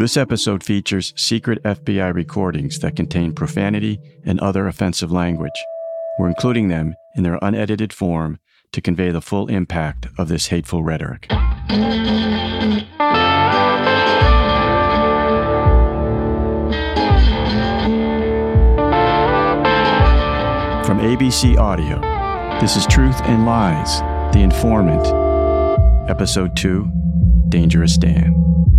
This episode features secret FBI recordings that contain profanity and other offensive language. We're including them in their unedited form to convey the full impact of this hateful rhetoric. From ABC Audio, this is Truth and Lies, The Informant, Episode 2, Dangerous Dan.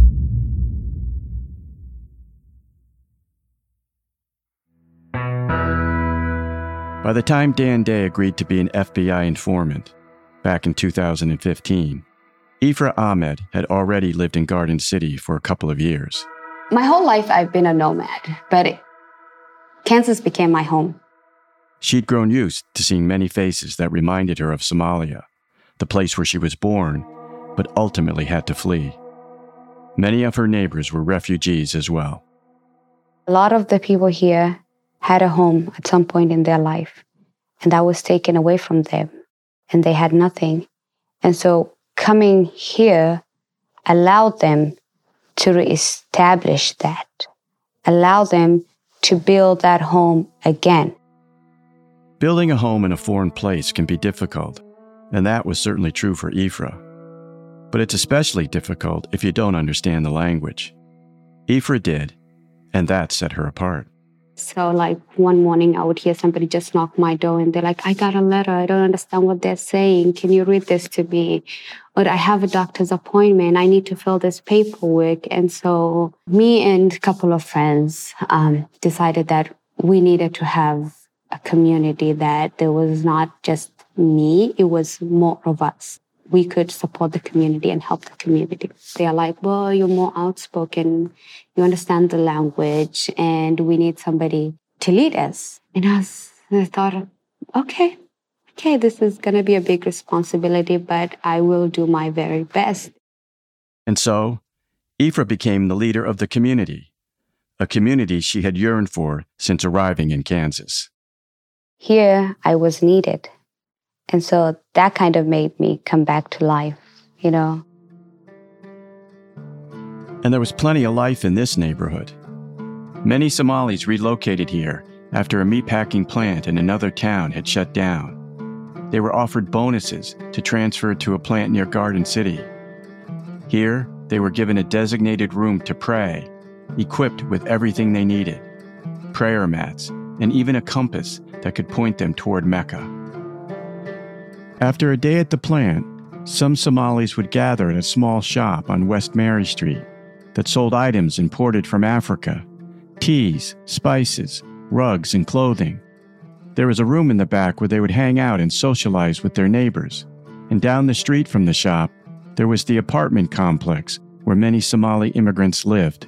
By the time Dan Day agreed to be an FBI informant, back in 2015, Ifrah Ahmed had already lived in Garden City for a couple of years. My whole life I've been a nomad, but Kansas became my home. She'd grown used to seeing many faces that reminded her of Somalia, the place where she was born, but ultimately had to flee. Many of her neighbors were refugees as well. A lot of the people here had a home at some point in their life, and that was taken away from them, and they had nothing. And so coming here allowed them to reestablish that, allowed them to build that home again. Building a home in a foreign place can be difficult, and that was certainly true for Ifrah. But it's especially difficult if you don't understand the language. Ifrah did, and that set her apart. So like one morning I would hear somebody just knock my door and they're like, I got a letter. I don't understand what they're saying. Can you read this to me? Or I have a doctor's appointment. I need to fill this paperwork. And so me and a couple of friends decided that we needed to have a community that there was not just me, it was more of us. We could support the community and help the community. They are like, well, you're more outspoken, you understand the language, and we need somebody to lead us. And I thought, okay, this is going to be a big responsibility, but I will do my very best. And so, Ifrah became the leader of the community, a community she had yearned for since arriving in Kansas. Here, I was needed. And so that kind of made me come back to life, you know. And there was plenty of life in this neighborhood. Many Somalis relocated here after a meatpacking plant in another town had shut down. They were offered bonuses to transfer to a plant near Garden City. Here, they were given a designated room to pray, equipped with everything they needed, prayer mats, and even a compass that could point them toward Mecca. After a day at the plant, some Somalis would gather at a small shop on West Mary Street that sold items imported from Africa, teas, spices, rugs, and clothing. There was a room in the back where they would hang out and socialize with their neighbors. And down the street from the shop, there was the apartment complex where many Somali immigrants lived.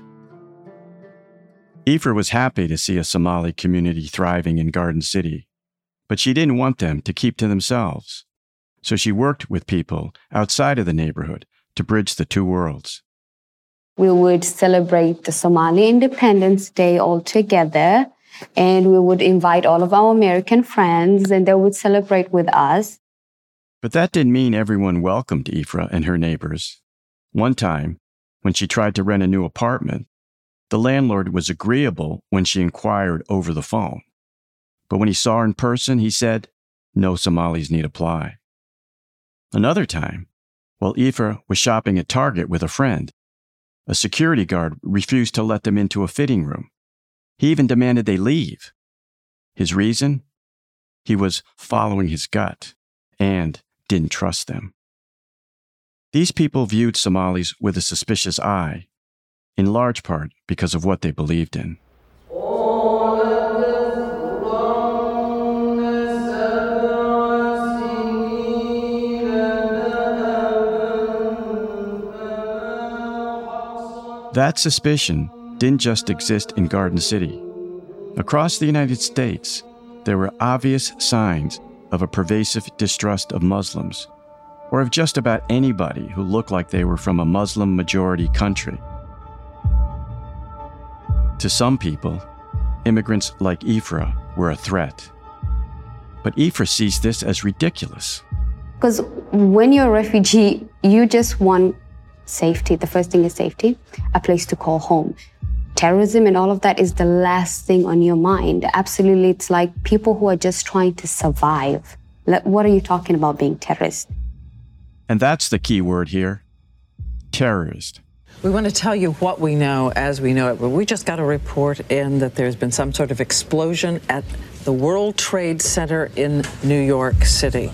Ifrah was happy to see a Somali community thriving in Garden City, but she didn't want them to keep to themselves. So she worked with people outside of the neighborhood to bridge the two worlds. We would celebrate the Somali Independence Day all together, and we would invite all of our American friends, and they would celebrate with us. But that didn't mean everyone welcomed Ifrah and her neighbors. One time, when she tried to rent a new apartment, the landlord was agreeable when she inquired over the phone. But when he saw her in person, he said, no Somalis need apply. Another time, while Ifrah was shopping at Target with a friend, a security guard refused to let them into a fitting room. He even demanded they leave. His reason? He was following his gut and didn't trust them. These people viewed Somalis with a suspicious eye, in large part because of what they believed in. That suspicion didn't just exist in Garden City. Across the United States, there were obvious signs of a pervasive distrust of Muslims, or of just about anybody who looked like they were from a Muslim-majority country. To some people, immigrants like Ifrah were a threat. But Ifrah sees this as ridiculous. Because when you're a refugee, you just want safety. The first thing is safety, a place to call home. Terrorism and all of that is the last thing on your mind. Absolutely, it's like people who are just trying to survive. What are you talking about being terrorist? And that's the key word here, terrorist. We want to tell you what we know as we know it, but we just got a report in that there's been some sort of explosion at the World Trade Center in New York City.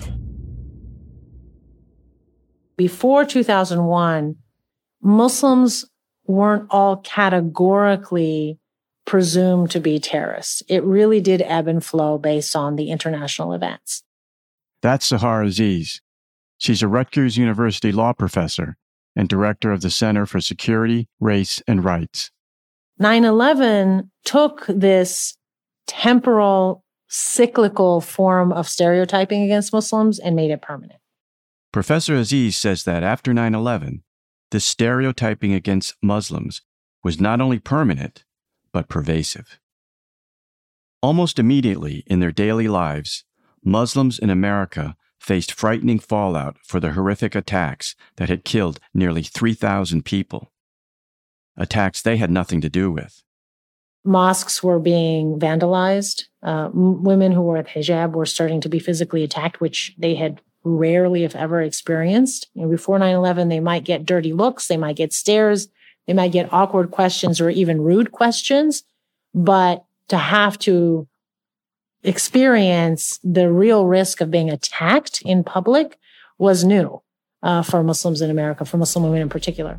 Before 2001, Muslims weren't all categorically presumed to be terrorists. It really did ebb and flow based on the international events. That's Sahar Aziz. She's a Rutgers University law professor and director of the Center for Security, Race, and Rights. 9/11 took this temporal, cyclical form of stereotyping against Muslims and made it permanent. Professor Aziz says that after 9/11, this stereotyping against Muslims was not only permanent, but pervasive. Almost immediately in their daily lives, Muslims in America faced frightening fallout for the horrific attacks that had killed nearly 3,000 people. Attacks they had nothing to do with. Mosques were being vandalized. Women who wore a hijab were starting to be physically attacked, which they had rarely, if ever, experienced. Before 9/11, they might get dirty looks, they might get stares, they might get awkward questions or even rude questions. But to have to experience the real risk of being attacked in public was new for Muslims in America, for Muslim women in particular.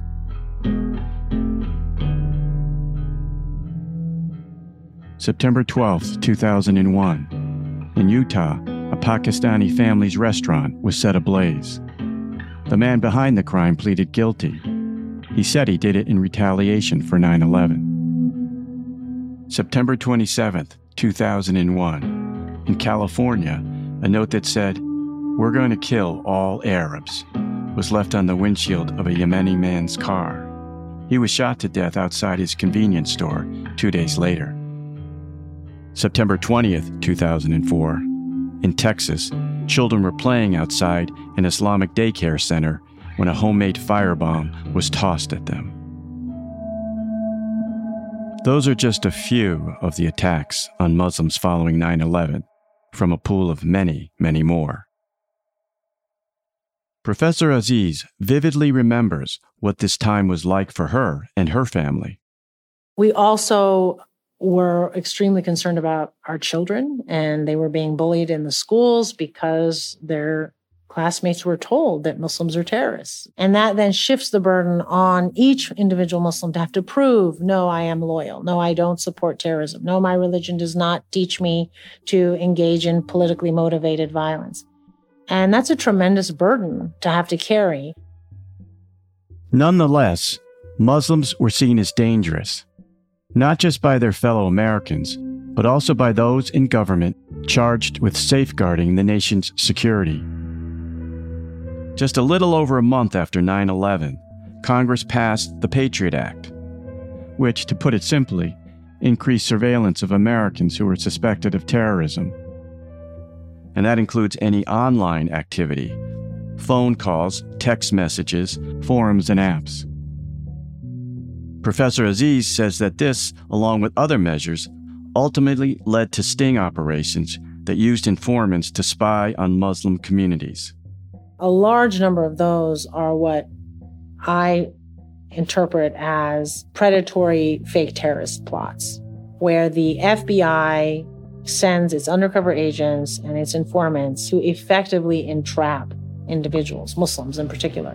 September 12th, 2001. In Utah, a Pakistani family's restaurant was set ablaze. The man behind the crime pleaded guilty. He said he did it in retaliation for 9/11. September 27th, 2001. In California, a note that said, "We're going to kill all Arabs," was left on the windshield of a Yemeni man's car. He was shot to death outside his convenience store 2 days later. September 20th, 2004. In Texas, children were playing outside an Islamic daycare center when a homemade firebomb was tossed at them. Those are just a few of the attacks on Muslims following 9/11, from a pool of many, many more. Professor Aziz vividly remembers what this time was like for her and her family. We also were extremely concerned about our children, and they were being bullied in the schools because their classmates were told that Muslims are terrorists. And that then shifts the burden on each individual Muslim to have to prove, no, I am loyal. No, I don't support terrorism. No, my religion does not teach me to engage in politically motivated violence. And that's a tremendous burden to have to carry. Nonetheless, Muslims were seen as dangerous, not just by their fellow Americans, but also by those in government charged with safeguarding the nation's security. Just a little over a month after 9/11, Congress passed the Patriot Act, which, to put it simply, increased surveillance of Americans who were suspected of terrorism. And that includes any online activity, phone calls, text messages, forums, and apps. Professor Aziz says that this, along with other measures, ultimately led to sting operations that used informants to spy on Muslim communities. A large number of those are what I interpret as predatory fake terrorist plots, where the FBI sends its undercover agents and its informants who effectively entrap individuals, Muslims in particular.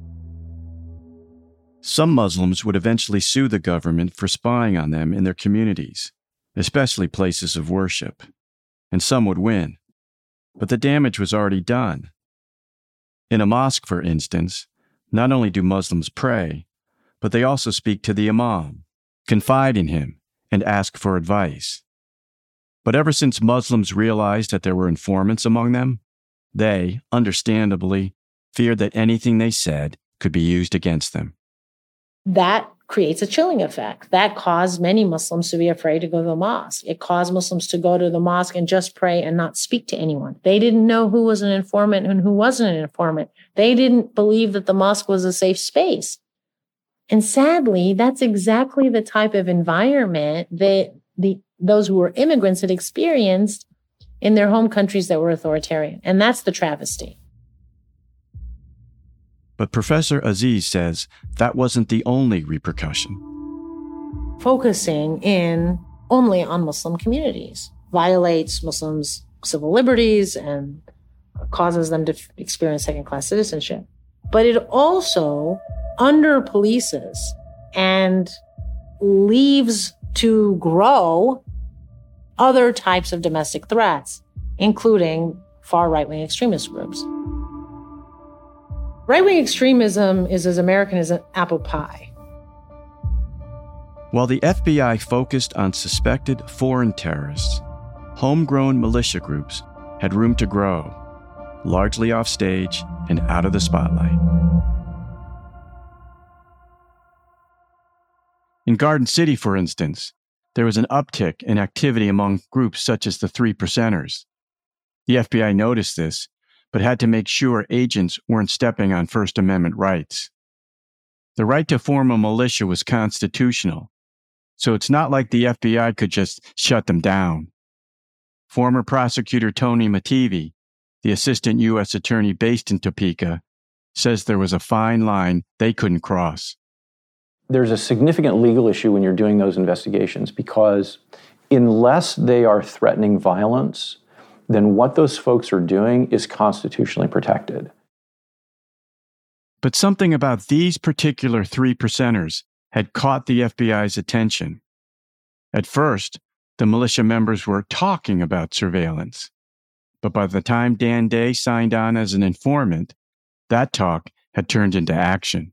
Some Muslims would eventually sue the government for spying on them in their communities, especially places of worship, and some would win. But the damage was already done. In a mosque, for instance, not only do Muslims pray, but they also speak to the imam, confide in him, and ask for advice. But ever since Muslims realized that there were informants among them, they, understandably, feared that anything they said could be used against them. That creates a chilling effect. That caused many Muslims to be afraid to go to the mosque. It caused Muslims to go to the mosque and just pray and not speak to anyone. They didn't know who was an informant and who wasn't an informant. They didn't believe that the mosque was a safe space. And sadly, that's exactly the type of environment that those who were immigrants had experienced in their home countries that were authoritarian. And that's the travesty. But Professor Aziz says that wasn't the only repercussion. Focusing in only on Muslim communities violates Muslims' civil liberties and causes them to experience second-class citizenship. But it also under-polices and leaves to grow other types of domestic threats, including far right-wing extremist groups. Right-wing extremism is as American as an apple pie. While the FBI focused on suspected foreign terrorists, homegrown militia groups had room to grow, largely off stage and out of the spotlight. In Garden City, for instance, there was an uptick in activity among groups such as the Three Percenters. The FBI noticed this, but had to make sure agents weren't stepping on First Amendment rights. The right to form a militia was constitutional, so it's not like the FBI could just shut them down. Former prosecutor Tony Mattivi, the assistant U.S. attorney based in Topeka, says there was a fine line they couldn't cross. There's a significant legal issue when you're doing those investigations because unless they are threatening violence, then what those folks are doing is constitutionally protected. But something about these particular Three Percenters had caught the FBI's attention. At first, the militia members were talking about surveillance. But by the time Dan Day signed on as an informant, that talk had turned into action.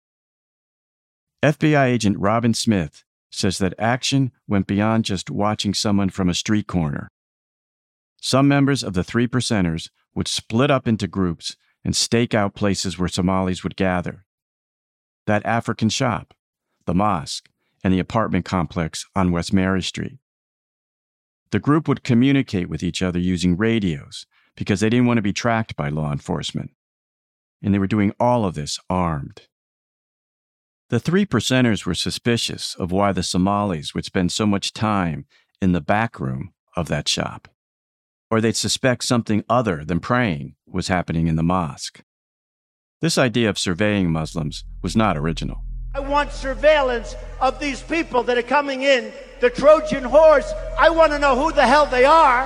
FBI agent Robin Smith says that action went beyond just watching someone from a street corner. Some members of the Three Percenters would split up into groups and stake out places where Somalis would gather. That African shop, the mosque, and the apartment complex on West Mary Street. The group would communicate with each other using radios because they didn't want to be tracked by law enforcement. And they were doing all of this armed. The Three Percenters were suspicious of why the Somalis would spend so much time in the back room of that shop. Or they'd suspect something other than praying was happening in the mosque. This idea of surveying Muslims was not original. I want surveillance of these people that are coming in, the Trojan horse. I want to know who the hell they are.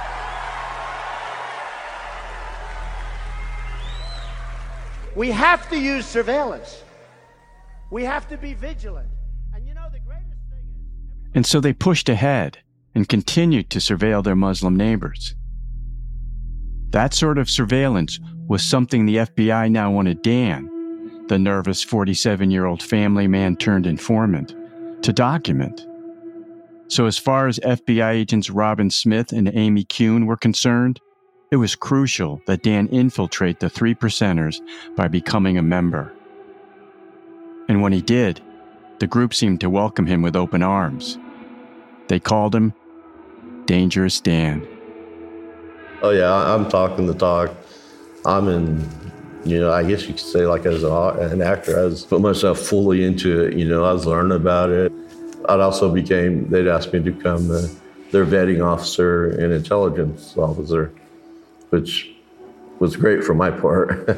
We have to use surveillance. We have to be vigilant. And you know, the greatest thing is... And so they pushed ahead and continued to surveil their Muslim neighbors. That sort of surveillance was something the FBI now wanted Dan, the nervous 47-year-old family man turned informant, to document. So as far as FBI agents Robin Smith and Amy Kuhn were concerned, it was crucial that Dan infiltrate the Three Percenters by becoming a member. And when he did, the group seemed to welcome him with open arms. They called him Dangerous Dan. Oh yeah, I'm talking the talk. I'm in, I guess you could say like as an actor, I was put myself fully into it. I was learning about it. I'd also they'd asked me to become their vetting officer and intelligence officer, which was great for my part.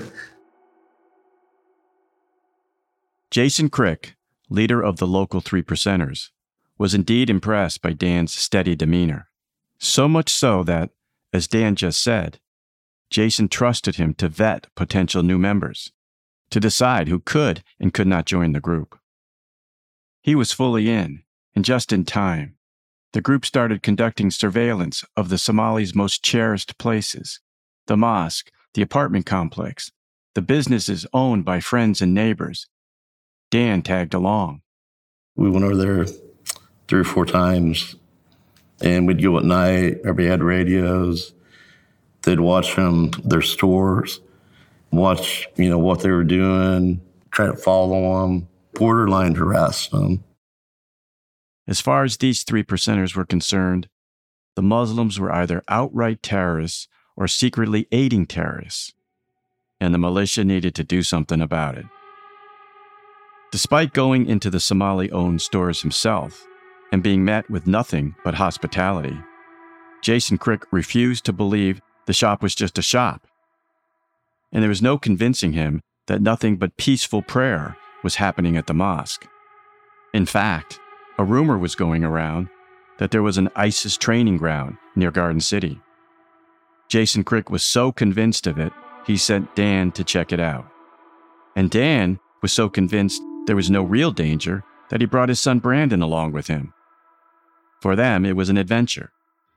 Jason Crick, leader of the local Three Percenters, was indeed impressed by Dan's steady demeanor. So much so that, as Dan just said, Jason trusted him to vet potential new members, to decide who could and could not join the group. He was fully in, and just in time. The group started conducting surveillance of the Somalis' most cherished places, the mosque, the apartment complex, the businesses owned by friends and neighbors. Dan tagged along. We went over there 3 or 4 times, and we'd go at night. Everybody had radios. They'd watch from their stores, watch, what they were doing, try to follow them, borderline harassed them. As far as these 3%ers were concerned, the Muslims were either outright terrorists or secretly aiding terrorists, and the militia needed to do something about it. Despite going into the Somali-owned stores himself and being met with nothing but hospitality, Jason Crick refused to believe the shop was just a shop, and there was no convincing him that nothing but peaceful prayer was happening at the mosque. In fact, a rumor was going around that there was an ISIS training ground near Garden City. Jason Crick was so convinced of it, he sent Dan to check it out. And Dan was so convinced there was no real danger that he brought his son Brandon along with him. For them, it was an adventure.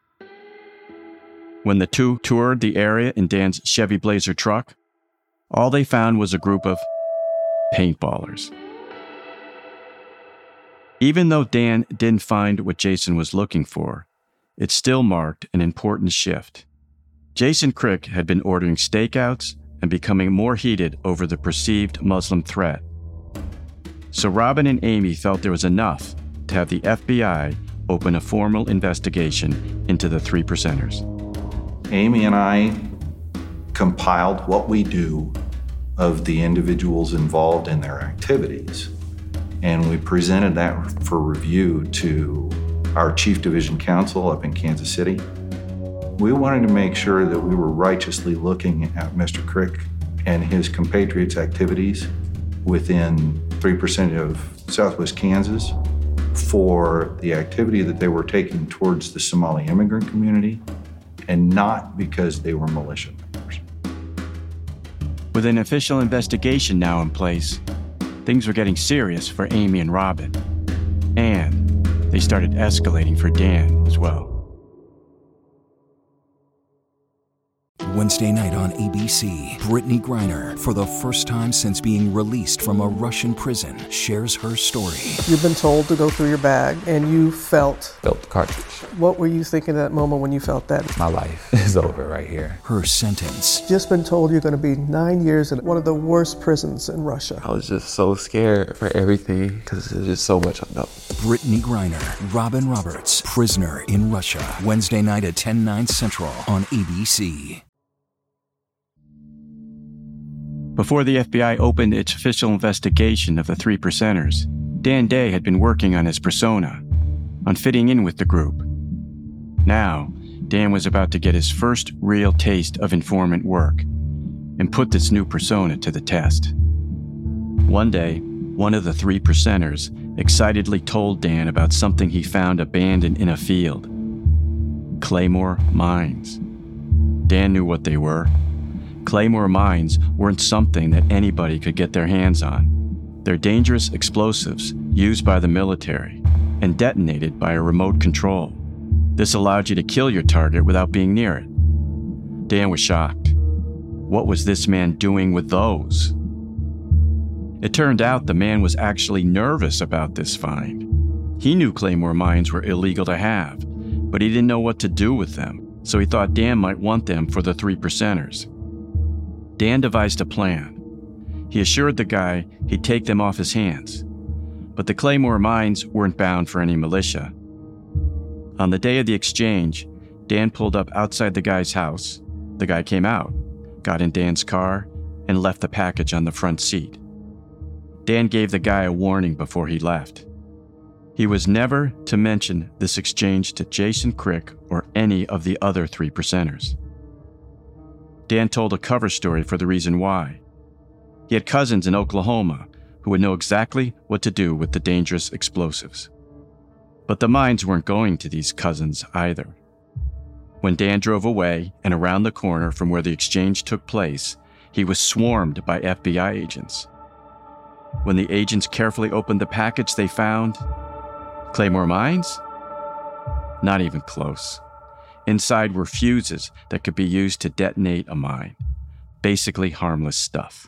When the two toured the area in Dan's Chevy Blazer truck, all they found was a group of paintballers. Even though Dan didn't find what Jason was looking for, it still marked an important shift. Jason Crick had been ordering stakeouts and becoming more heated over the perceived Muslim threat. So Robin and Amy felt there was enough to have the FBI open a formal investigation into the 3%ers. Amy and I compiled what we do of the individuals involved in their activities, and we presented that for review to our Chief Division Counsel up in Kansas City. We wanted to make sure that we were righteously looking at Mr. Crick and his compatriots' activities within 3% of Southwest Kansas for the activity that they were taking towards the Somali immigrant community, and not because they were militia members. With an official investigation now in place, things were getting serious for Amy and Robin. And they started escalating for Dan as well. Wednesday night on ABC, Brittany Griner, for the first time since being released from a Russian prison, shares her story. You've been told to go through your bag, and you felt the cartridge. What were you thinking at that moment when you felt that? My life is over right here. Her sentence. Just been told you're going to be 9 years in one of the worst prisons in Russia. I was just so scared for everything because there's just so much unknown. Brittany Griner, Robin Roberts, Prisoner in Russia. Wednesday night at 10/9 Central on ABC. Before the FBI opened its official investigation of the 3%ers, Dan Day had been working on his persona, on fitting in with the group. Now, Dan was about to get his first real taste of informant work and put this new persona to the test. One day, one of the 3%ers excitedly told Dan about something he found abandoned in a field. Claymore mines. Dan knew what they were. Claymore mines weren't something that anybody could get their hands on. They're dangerous explosives used by the military and detonated by a remote control. This allowed you to kill your target without being near it. Dan was shocked. What was this man doing with those? It turned out the man was actually nervous about this find. He knew Claymore mines were illegal to have, but he didn't know what to do with them, so he thought Dan might want them for the 3%ers. Dan devised a plan. He assured the guy he'd take them off his hands, but the Claymore mines weren't bound for any militia. On the day of the exchange, Dan pulled up outside the guy's house. The guy came out, got in Dan's car, and left the package on the front seat. Dan gave the guy a warning before he left. He was never to mention this exchange to Jason Crick or any of the other 3%ers. Dan told a cover story for the reason why. He had cousins in Oklahoma who would know exactly what to do with the dangerous explosives. But the mines weren't going to these cousins either. When Dan drove away and around the corner from where the exchange took place, he was swarmed by FBI agents. When the agents carefully opened the package they found, Claymore mines? Not even close. Inside were fuses that could be used to detonate a mine. Basically harmless stuff.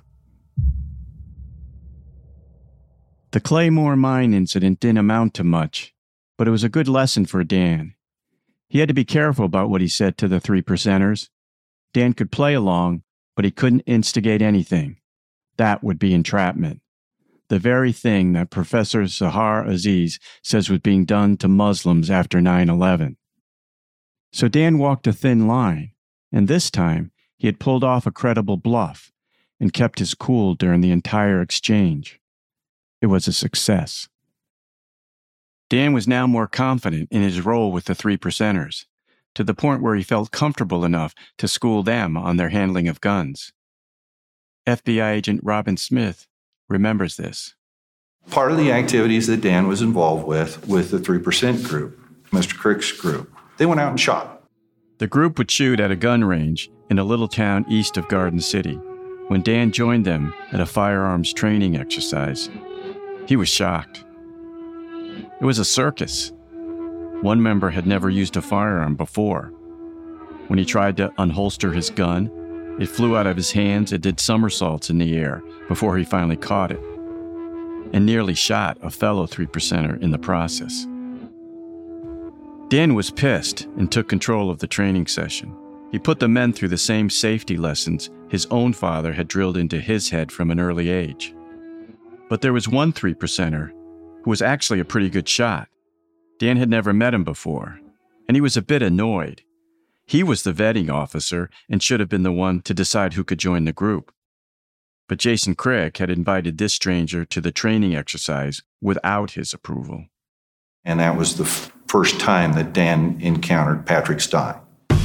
The Claymore mine incident didn't amount to much, but it was a good lesson for Dan. He had to be careful about what he said to the 3%ers. Dan could play along, but he couldn't instigate anything. That would be entrapment. the very thing that Professor Zahar Aziz says was being done to Muslims after 9/11. So Dan walked a thin line, and this time he had pulled off a credible bluff and kept his cool during the entire exchange. It was a success. Dan was now more confident in his role with the Three Percenters, to the point where he felt comfortable enough to school them on their handling of guns. FBI agent Robin Smith remembers this. Part of the activities that Dan was involved with the 3% group, Mr. Crick's group, they went out and shot. The group would shoot at a gun range in a little town east of Garden City. When Dan joined them at a firearms training exercise, he was shocked. It was a circus. One member had never used a firearm before. When he tried to unholster his gun, it flew out of his hands and did somersaults in the air before he finally caught it, and nearly shot a fellow 3%er in the process. Dan was pissed and took control of the training session. He put the men through the same safety lessons his own father had drilled into his head from an early age. But there was one 3%er who was actually a pretty good shot. Dan had never met him before, and he was a bit annoyed. He was the vetting officer and should have been the one to decide who could join the group. But Jason Crick had invited this stranger to the training exercise without his approval. And that was the first time that Dan encountered Patrick Stein.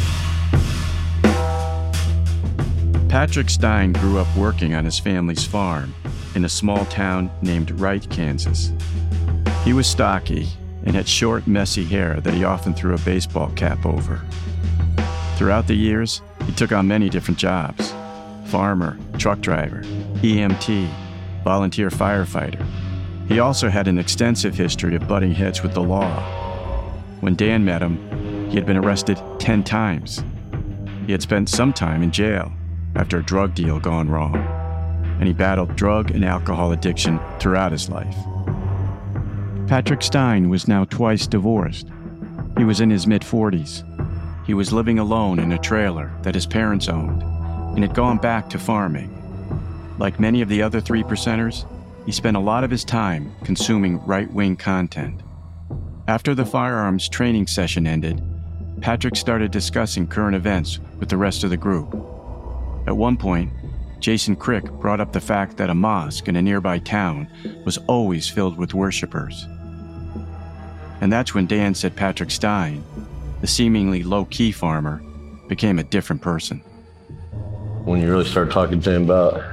Patrick Stein grew up working on his family's farm in a small town named Wright, Kansas. He was stocky and had short, messy hair that he often threw a baseball cap over. Throughout the years, he took on many different jobs: farmer, truck driver, EMT, volunteer firefighter. He also had an extensive history of butting heads with the law. When Dan met him, he had been arrested 10 times. He had spent some time in jail after a drug deal gone wrong, and he battled drug and alcohol addiction throughout his life. Patrick Stein was now twice divorced. He was in his mid-40s. He was living alone in a trailer that his parents owned and had gone back to farming. Like many of the other 3%ers, he spent a lot of his time consuming right-wing content. After the firearms training session ended, Patrick started discussing current events with the rest of the group. At one point, Jason Crick brought up the fact that a mosque in a nearby town was always filled with worshipers. And that's when Dan said Patrick Stein, the seemingly low-key farmer, became a different person. When you really start talking to him about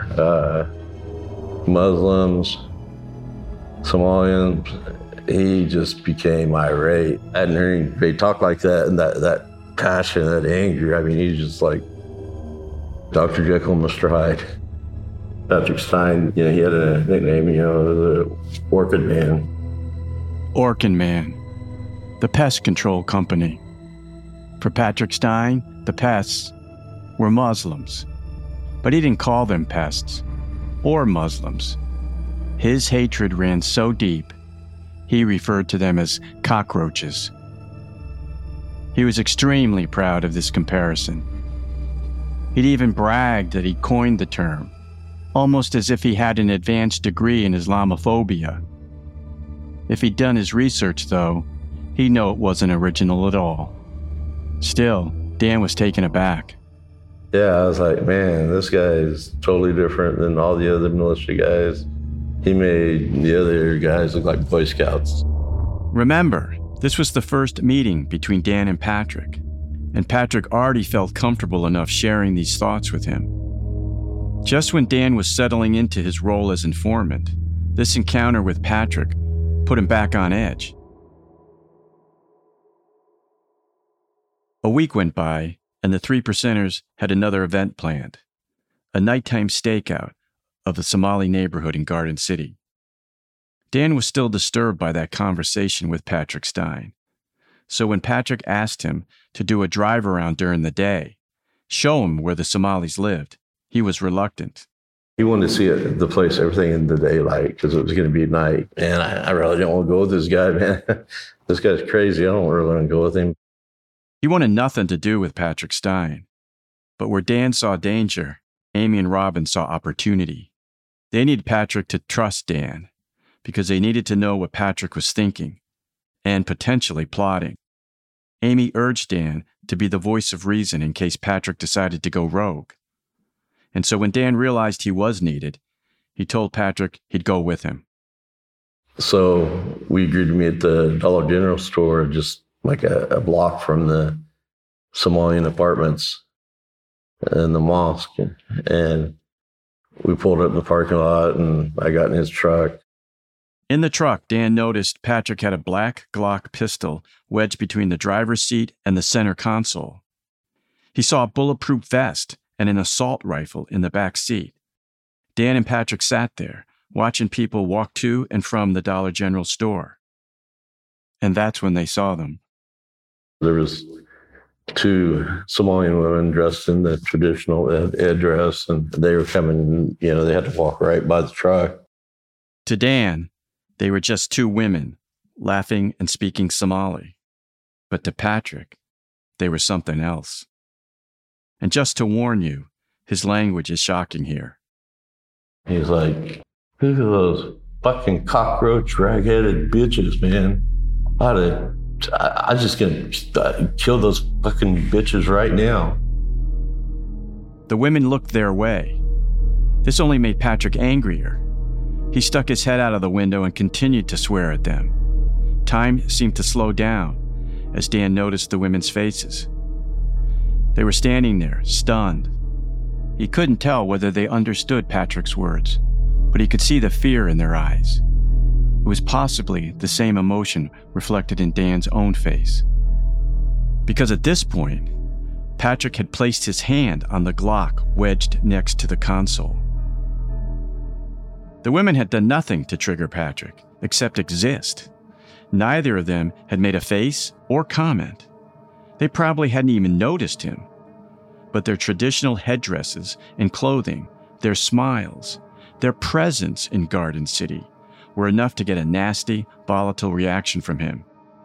Muslims, Somalians, he just became irate. I hadn't heard anybody talk like that, and that passion, that anger. I mean, he's just like Dr. Jekyll and Mr. Hyde. Patrick Stein, he had a nickname, the Orchid Man. Orchid Man, the pest control company. For Patrick Stein, the pests were Muslims. But he didn't call them pests or Muslims. His hatred ran so deep, he referred to them as cockroaches. He was extremely proud of this comparison. He'd even bragged that he coined the term, almost as if he had an advanced degree in Islamophobia. If he'd done his research, though, he'd know it wasn't original at all. Still, Dan was taken aback. Yeah, I was like, man, this guy is totally different than all the other military guys. He made the other guys look like Boy Scouts. Remember, this was the first meeting between Dan and Patrick already felt comfortable enough sharing these thoughts with him. Just when Dan was settling into his role as informant, this encounter with Patrick put him back on edge. A week went by, and the 3%ers had another event planned, a nighttime stakeout of the Somali neighborhood in Garden City. Dan was still disturbed by that conversation with Patrick Stein. So when Patrick asked him to do a drive around during the day, show him where the Somalis lived, he was reluctant. He wanted to see the place, everything in the daylight, because it was going to be night. And I really don't want to go with this guy, man. This guy's crazy. I don't really want to go with him. He wanted nothing to do with Patrick Stein. But where Dan saw danger, Amy and Robin saw opportunity. They needed Patrick to trust Dan because they needed to know what Patrick was thinking and potentially plotting. Amy urged Dan to be the voice of reason in case Patrick decided to go rogue. And so when Dan realized he was needed, he told Patrick he'd go with him. So we agreed to meet at the Dollar General store, just like a block from the Somalian apartments and the mosque. And we pulled up in the parking lot, and I got in his truck. In the truck, Dan noticed Patrick had a black Glock pistol wedged between the driver's seat and the center console. He saw a bulletproof vest and an assault rifle in the back seat. Dan and Patrick sat there, watching people walk to and from the Dollar General store. And that's when they saw them. There was 2 Somalian women dressed in the traditional headdress, and they were coming, they had to walk right by the truck. To Dan, they were just 2 women, laughing and speaking Somali. But to Patrick, they were something else. And just to warn you, his language is shocking here. He's like, look at those fucking cockroach, rag-headed bitches, man. I'm just going to kill those fucking bitches right now. The women looked their way. This only made Patrick angrier. He stuck his head out of the window and continued to swear at them. Time seemed to slow down as Dan noticed the women's faces. They were standing there, stunned. He couldn't tell whether they understood Patrick's words, but he could see the fear in their eyes. It was possibly the same emotion reflected in Dan's own face. Because at this point, Patrick had placed his hand on the Glock wedged next to the console. The women had done nothing to trigger Patrick, except exist. Neither of them had made a face or comment. They probably hadn't even noticed him. But their traditional headdresses and clothing, their smiles, their presence in Garden City were enough to get a nasty, volatile reaction from him.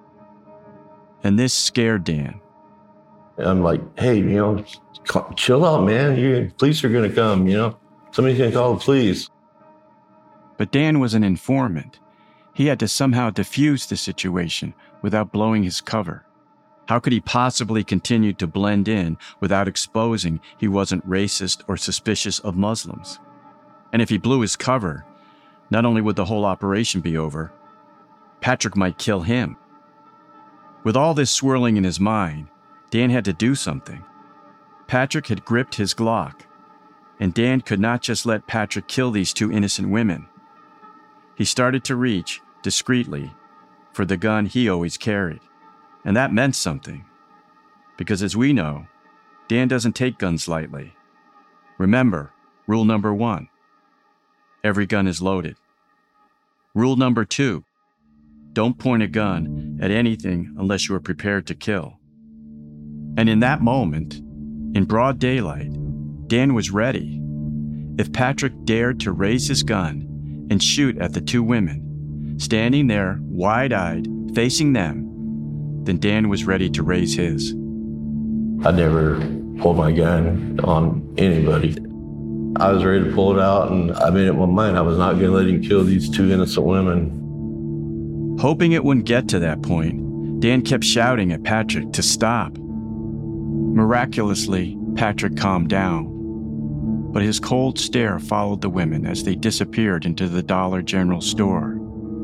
And this scared Dan. I'm like, hey, chill out, man. Police are going to come, Somebody's going to call the police. But Dan was an informant. He had to somehow diffuse the situation without blowing his cover. How could he possibly continue to blend in without exposing he wasn't racist or suspicious of Muslims? And if he blew his cover, not only would the whole operation be over, Patrick might kill him. With all this swirling in his mind, Dan had to do something. Patrick had gripped his Glock, and Dan could not just let Patrick kill these 2 innocent women. He started to reach, discreetly, for the gun he always carried. And that meant something. Because as we know, Dan doesn't take guns lightly. Remember, rule number 1. Every gun is loaded. Rule number 2. Don't point a gun at anything unless you are prepared to kill. And in that moment, in broad daylight, Dan was ready. If Patrick dared to raise his gun and shoot at the 2 women, standing there, wide-eyed, facing them, then Dan was ready to raise his. I never pulled my gun on anybody. I was ready to pull it out, and I made up my mind I was not going to let him kill these 2 innocent women. Hoping it wouldn't get to that point, Dan kept shouting at Patrick to stop. Miraculously, Patrick calmed down. But his cold stare followed the women as they disappeared into the Dollar General store.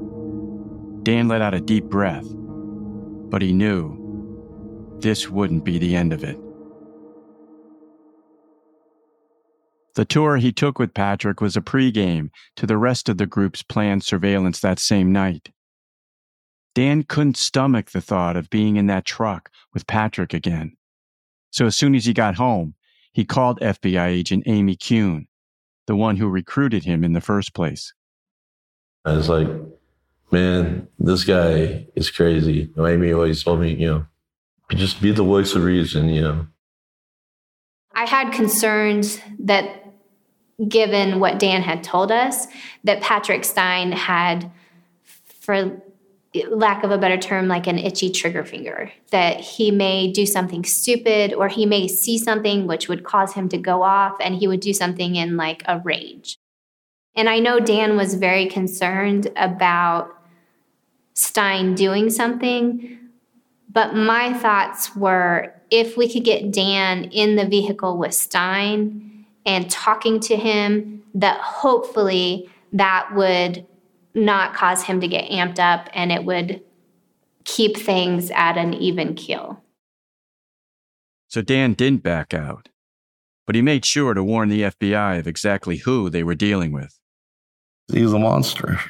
Dan let out a deep breath, but he knew this wouldn't be the end of it. The tour he took with Patrick was a pregame to the rest of the group's planned surveillance that same night. Dan couldn't stomach the thought of being in that truck with Patrick again. So as soon as he got home, he called FBI agent Amy Kuhn, the one who recruited him in the first place. I was like, man, this guy is crazy. Amy always told me, just be the voice of reason, I had concerns that, given what Dan had told us, that Patrick Stein had, for lack of a better term, like an itchy trigger finger, that he may do something stupid or he may see something which would cause him to go off and he would do something in like a rage. And I know Dan was very concerned about Stein doing something, but my thoughts were, if we could get Dan in the vehicle with Stein and talking to him, that hopefully that would not cause him to get amped up and it would keep things at an even keel. So Dan didn't back out, but he made sure to warn the FBI of exactly who they were dealing with. He's a monster.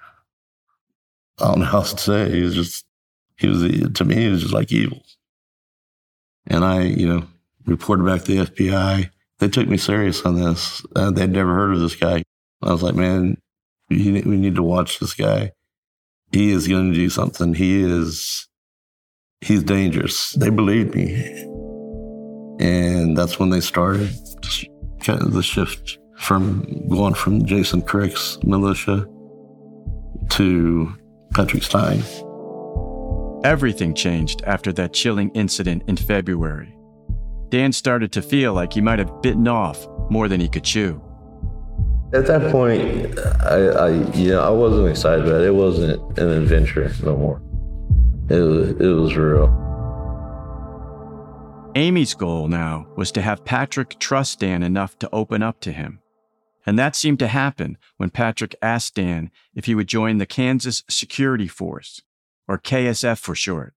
I don't know how else to say. To me, he was just like evil. And I, reported back to the FBI. They took me serious on this. They'd never heard of this guy. I was like, man, we need to watch this guy. He is going to do something. He's dangerous. They believed me. And that's when they started kind of the shift from going from Jason Crick's militia to Patrick Stein. Everything changed after that chilling incident in February. Dan started to feel like he might have bitten off more than he could chew. At that point, I wasn't excited about it. It wasn't an adventure no more. It was real. Amy's goal now was to have Patrick trust Dan enough to open up to him. And that seemed to happen when Patrick asked Dan if he would join the Kansas Security Force, or KSF for short.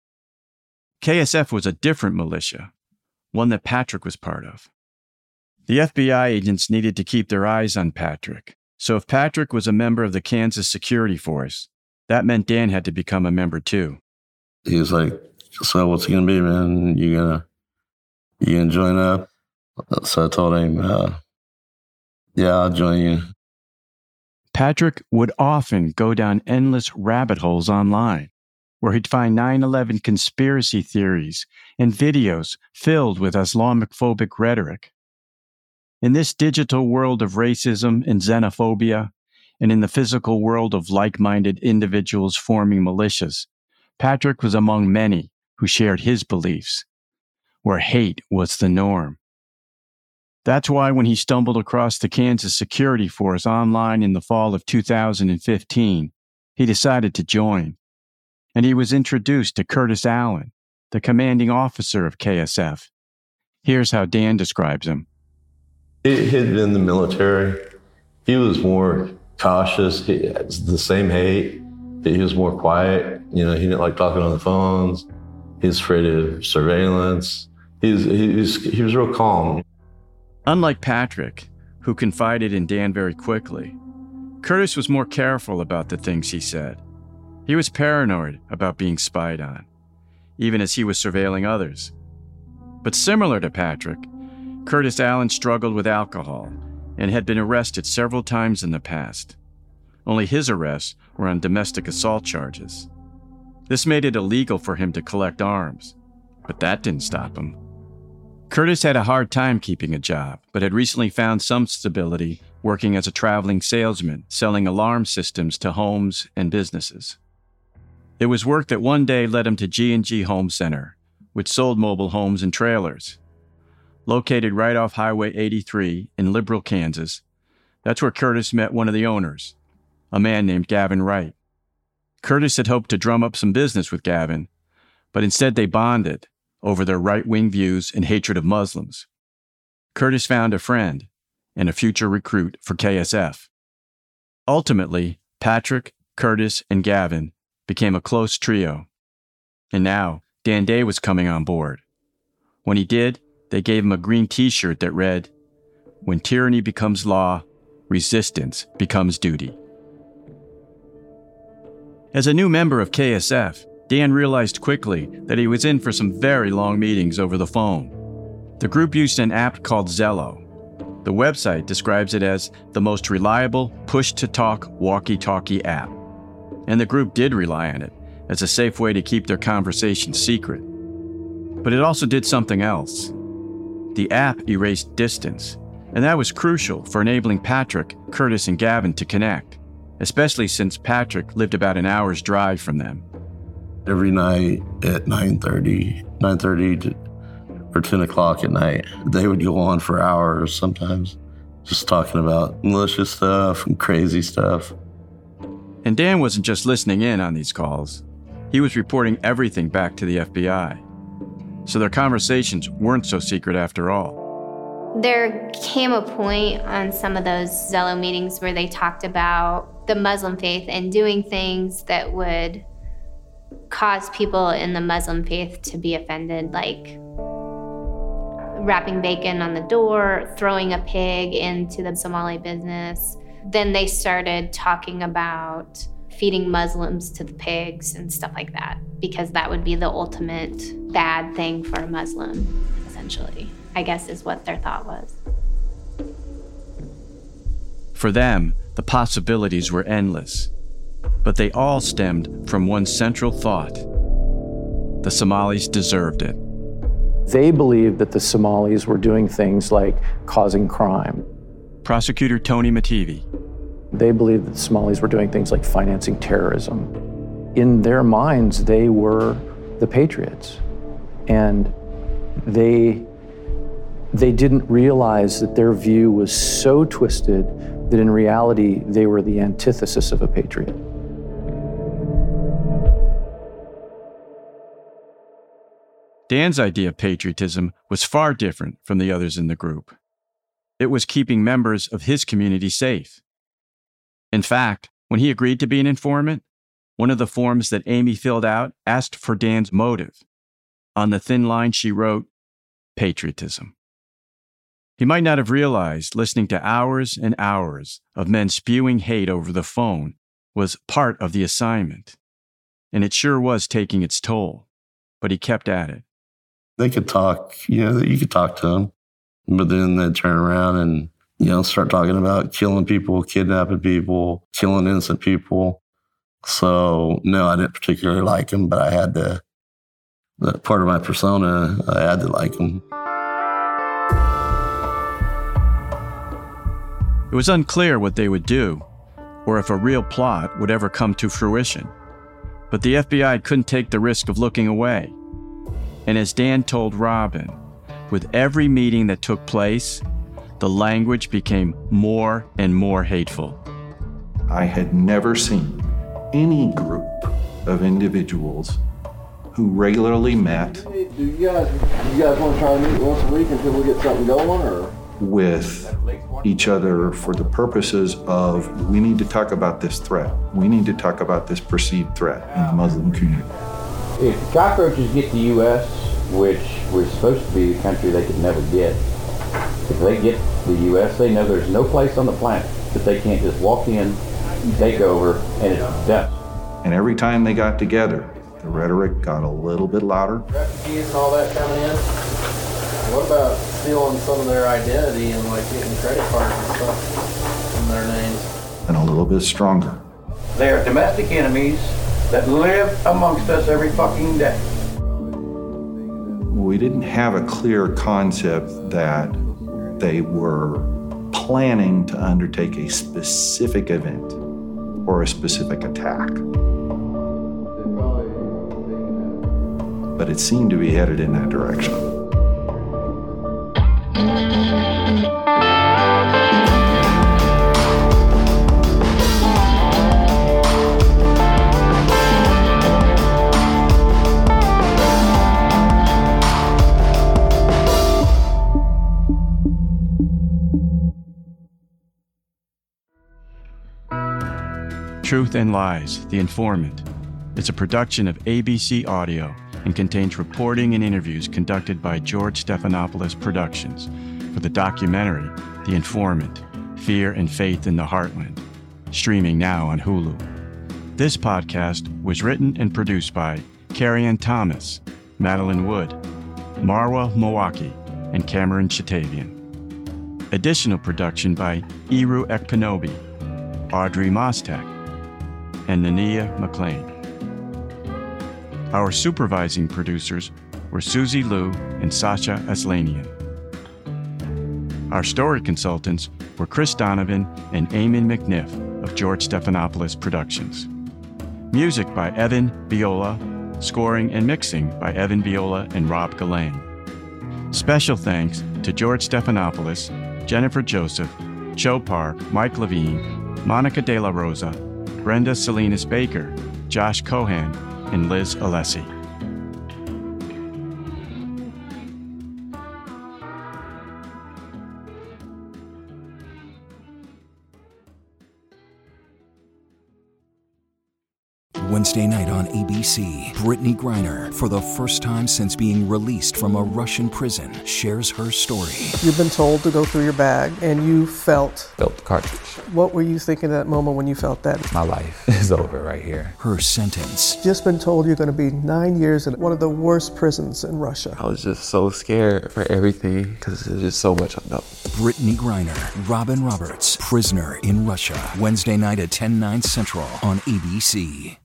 KSF was a different militia, one that Patrick was part of. The FBI agents needed to keep their eyes on Patrick, so if Patrick was a member of the Kansas Security Force, that meant Dan had to become a member too. He was like, so what's it going to be, man? You gonna join up? So I told him, yeah, I'll join you. Patrick would often go down endless rabbit holes online, where he'd find 9/11 conspiracy theories and videos filled with Islamophobic rhetoric. In this digital world of racism and xenophobia, and in the physical world of like-minded individuals forming militias, Patrick was among many who shared his beliefs, where hate was the norm. That's why when he stumbled across the Kansas Security Force online in the fall of 2015, he decided to join. And he was introduced to Curtis Allen, the commanding officer of KSF. Here's how Dan describes him. He had been in the military. He was more cautious. He had the same hate, but he was more quiet. He didn't like talking on the phones. He was afraid of surveillance. He was real calm. Unlike Patrick, who confided in Dan very quickly, Curtis was more careful about the things he said. He was paranoid about being spied on, even as he was surveilling others. But similar to Patrick, Curtis Allen struggled with alcohol and had been arrested several times in the past. Only his arrests were on domestic assault charges. This made it illegal for him to collect arms, but that didn't stop him. Curtis had a hard time keeping a job, but had recently found some stability working as a traveling salesman, selling alarm systems to homes and businesses. It was work that one day led him to G&G Home Center, which sold mobile homes and trailers. Located right off Highway 83 in Liberal, Kansas, that's where Curtis met one of the owners, a man named Gavin Wright. Curtis had hoped to drum up some business with Gavin, but instead they bonded over their right-wing views and hatred of Muslims. Curtis found a friend and a future recruit for KSF. Ultimately, Patrick, Curtis, and Gavin became a close trio. And now, Dan Day was coming on board. When he did, they gave him a green t-shirt that read, "When tyranny becomes law, resistance becomes duty." As a new member of KSF, Dan realized quickly that he was in for some very long meetings over the phone. The group used an app called Zello. The website describes it as the most reliable push-to-talk walkie-talkie app. And the group did rely on it as a safe way to keep their conversations secret. But it also did something else. The app erased distance, and that was crucial for enabling Patrick, Curtis, and Gavin to connect, especially since Patrick lived about an hour's drive from them. Every night at 9:30 or 10 o'clock at night, they would go on for hours, sometimes just talking about malicious stuff and crazy stuff. And Dan wasn't just listening in on these calls. He was reporting everything back to the FBI. So their conversations weren't so secret after all. There came a point on some of those Zello meetings where they talked about the Muslim faith and doing things that would cause people in the Muslim faith to be offended, like wrapping bacon on the door, throwing a pig into the Somali business. Then they started talking about feeding Muslims to the pigs and stuff like that, because that would be the ultimate bad thing for a Muslim, essentially, I guess is what their thought was. For them, the possibilities were endless, but they all stemmed from one central thought. The Somalis deserved it. They believed that the Somalis were doing things like causing crime. Prosecutor Tony Mativi. They believed that the Somalis were doing things like financing terrorism. In their minds, they were the patriots. And they didn't realize that their view was so twisted that in reality, they were the antithesis of a patriot. Dan's idea of patriotism was far different from the others in the group. It was keeping members of his community safe. In fact, when he agreed to be an informant, one of the forms that Amy filled out asked for Dan's motive. On the thin line, she wrote, patriotism. He might not have realized listening to hours and hours of men spewing hate over the phone was part of the assignment. And it sure was taking its toll, but he kept at it. They could talk, you could talk to them, but then they'd turn around and, start talking about killing people, kidnapping people, killing innocent people. So, no, I didn't particularly like them, but I had to, that part of my persona, I had to like them. It was unclear what they would do, or if a real plot would ever come to fruition. But the FBI couldn't take the risk of looking away. And as Dan told Robin, with every meeting that took place, the language became more and more hateful. I had never seen any group of individuals who regularly met. Hey, do you guys want to try to meet once a week until we get something going, or? With each other for the purposes of, we need to talk about this threat. We need to talk about this perceived threat in the Muslim community. If cockroaches get the U.S., which we're supposed to be the country they could never get, if they get the U.S., they know there's no place on the planet that they can't just walk in, take over, and it's done. And every time they got together, the rhetoric got a little bit louder. Refugees and all that coming in. What about stealing some of their identity and getting credit cards and stuff in their names? And a little bit stronger. They are domestic enemies that live amongst us every fucking day. We didn't have a clear concept that they were planning to undertake a specific event or a specific attack. But it seemed to be headed in that direction. Truth and Lies, The Informant. It's a production of ABC Audio and contains reporting and interviews conducted by George Stephanopoulos Productions for the documentary The Informant, Fear and Faith in the Heartland, streaming now on Hulu. This podcast was written and produced by Carrie Ann Thomas, Madeline Wood, Marwa Mawaki, and Cameron Chatavian. Additional production by Iru Ekpenobi, Audrey Mostek, and Nania McLean. Our supervising producers were Susie Liu and Sasha Aslanian. Our story consultants were Chris Donovan and Eamon McNiff of George Stephanopoulos Productions. Music by Evan Viola, scoring and mixing by Evan Viola and Rob Ghislaine. Special thanks to George Stephanopoulos, Jennifer Joseph, Joe Park, Mike Levine, Monica De La Rosa, Brenda Salinas Baker, Josh Cohan, and Liz Alessi. Wednesday night on ABC, Brittany Griner, for the first time since being released from a Russian prison, shares her story. You've been told to go through your bag, and you felt the cartridge. What were you thinking at that moment when you felt that? My life is over right here. Her sentence. Just been told you're going to be 9 years in one of the worst prisons in Russia. I was just so scared for everything because there's just so much unknown. Brittany Griner, Robin Roberts, Prisoner in Russia. Wednesday night at 10/9 Central on ABC.